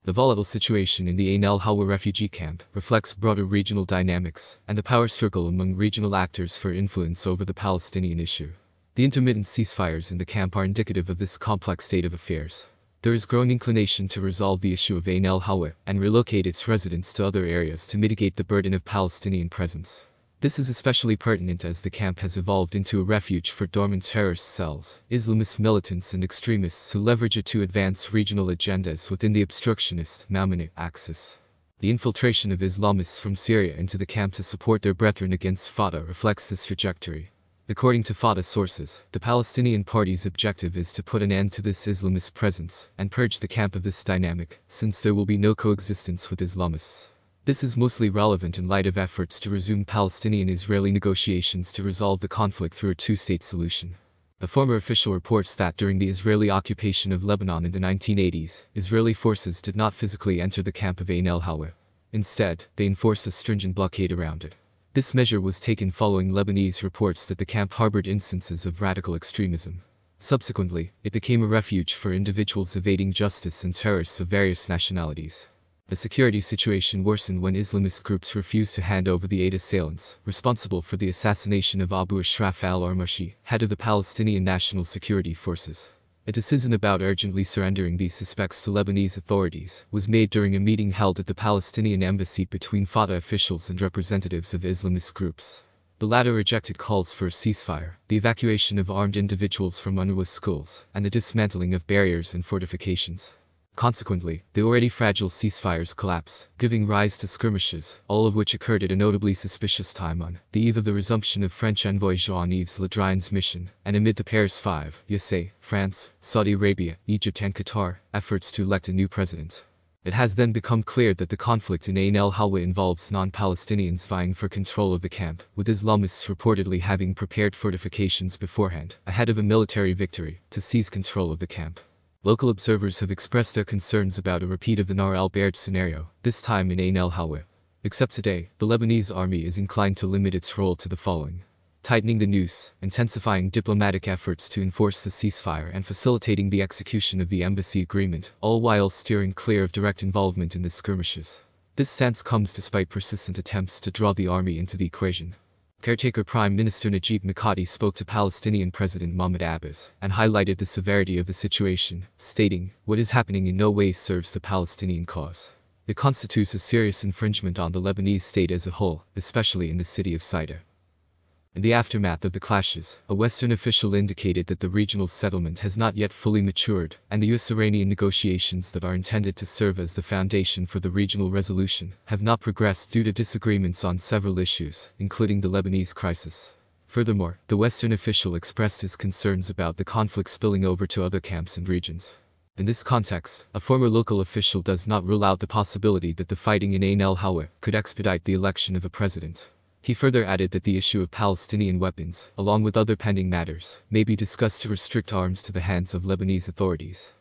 The volatile situation in the Ain al-Hawa refugee camp reflects broader regional dynamics and the power struggle among regional actors for influence over the Palestinian issue. The intermittent ceasefires in the camp are indicative of this complex state of affairs. There is growing inclination to resolve the issue of Ain al-Hawa and relocate its residents to other areas to mitigate the burden of Palestinian presence. This is especially pertinent as the camp has evolved into a refuge for dormant terrorist cells, Islamist militants and extremists who leverage it to advance regional agendas within the obstructionist Mamonite axis. The infiltration of Islamists from Syria into the camp to support their brethren against Fatah reflects this trajectory. According to Fatah sources, the Palestinian Party's objective is to put an end to this Islamist presence and purge the camp of this dynamic, since there will be no coexistence with Islamists. This is mostly relevant in light of efforts to resume Palestinian-Israeli negotiations to resolve the conflict through a two-state solution. A former official reports that during the Israeli occupation of Lebanon in the 1980s, Israeli forces did not physically enter the camp of Ain al-Hawa. Instead, they enforced a stringent blockade around it. This measure was taken following Lebanese reports that the camp harbored instances of radical extremism. Subsequently, it became a refuge for individuals evading justice and terrorists of various nationalities. The security situation worsened when Islamist groups refused to hand over the 8 assailants responsible for the assassination of Abu Ashraf al-Armashi, head of the Palestinian National Security Forces. A decision about urgently surrendering these suspects to Lebanese authorities was made during a meeting held at the Palestinian embassy between Fatah officials and representatives of Islamist groups. The latter rejected calls for a ceasefire, the evacuation of armed individuals from UNRWA schools, and the dismantling of barriers and fortifications. Consequently, the already fragile ceasefires collapsed, giving rise to skirmishes, all of which occurred at a notably suspicious time on the eve of the resumption of French envoy Jean-Yves Le Drian's mission, and amid the Paris Five, USA, France, Saudi Arabia, Egypt and Qatar, efforts to elect a new president. It has then become clear that the conflict in Ain al-Hawa involves non-Palestinians vying for control of the camp, with Islamists reportedly having prepared fortifications beforehand, ahead of a military victory, to seize control of the camp. Local observers have expressed their concerns about a repeat of the Nar al-Bared scenario, this time in Ain al-Hawa. Except today, the Lebanese army is inclined to limit its role to the following: tightening the noose, intensifying diplomatic efforts to enforce the ceasefire and facilitating the execution of the embassy agreement, all while steering clear of direct involvement in the skirmishes. This stance comes despite persistent attempts to draw the army into the equation. Caretaker Prime Minister Najib Mikati spoke to Palestinian President Mahmoud Abbas and highlighted the severity of the situation, stating, "What is happening in no way serves the Palestinian cause. It constitutes a serious infringement on the Lebanese state as a whole, especially in the city of Saida." In the aftermath of the clashes, a Western official indicated that the regional settlement has not yet fully matured, and the US-Iranian negotiations that are intended to serve as the foundation for the regional resolution have not progressed due to disagreements on several issues, including the Lebanese crisis. Furthermore, the Western official expressed his concerns about the conflict spilling over to other camps and regions. In this context, a former local official does not rule out the possibility that the fighting in Ain al-Hawa could expedite the election of a president. He further added that the issue of Palestinian weapons, along with other pending matters, may be discussed to restrict arms to the hands of Lebanese authorities.